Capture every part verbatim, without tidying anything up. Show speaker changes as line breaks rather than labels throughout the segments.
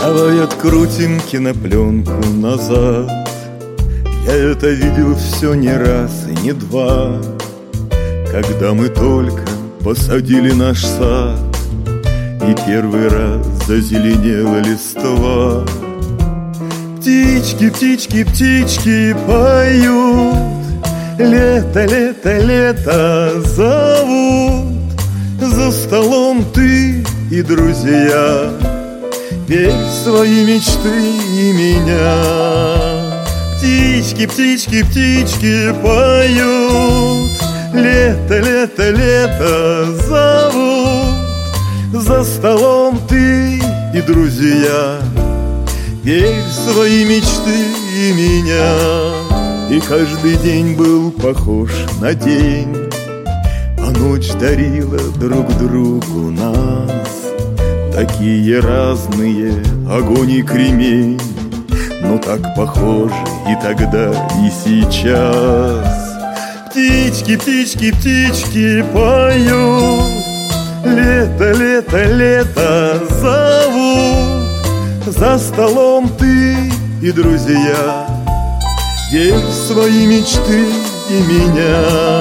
Давай открутим кинопленку назад. Я это видел все не раз и не два, когда мы только посадили наш сад, и первый раз зазеленела листва. Птички, птички, птички поют, лето, лето, лето зовут. За столом ты и друзья, пей свои мечты и меня. Птички, птички, птички поют, лето, лето, лето зовут. За столом ты и друзья, пей свои мечты и меня. И каждый день был похож на день, а ночь дарила друг другу нас. Такие разные огонь и кремень, но так похожи и тогда, и сейчас. Птички, птички, птички поют, лето, лето, лето зовут. За столом ты и друзья, пей свои мечты и меня.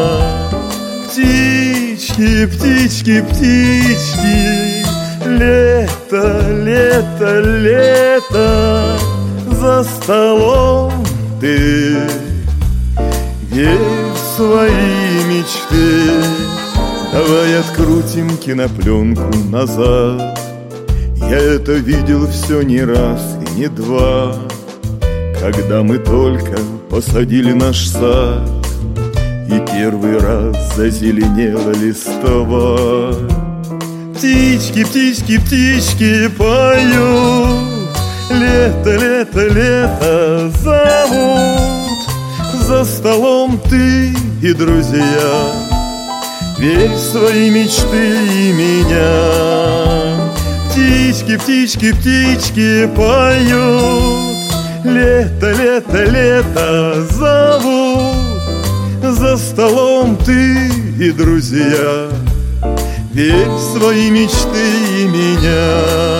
Птички, птички, птички, лето, лето, лето. За столом ты верь в свои мечты. Давай открутим кинопленку назад. Я это видел все не раз и не два, когда мы только посадили наш сад, и первый раз зазеленела листва. Птички, птички, птички поют, лето, лето, лето зовут. За столом ты и друзья, верь в свои мечты и меня. Птички, птички, птички поют, лето, лето, лето зовут. За столом ты и друзья, верь в свои мечты и меня.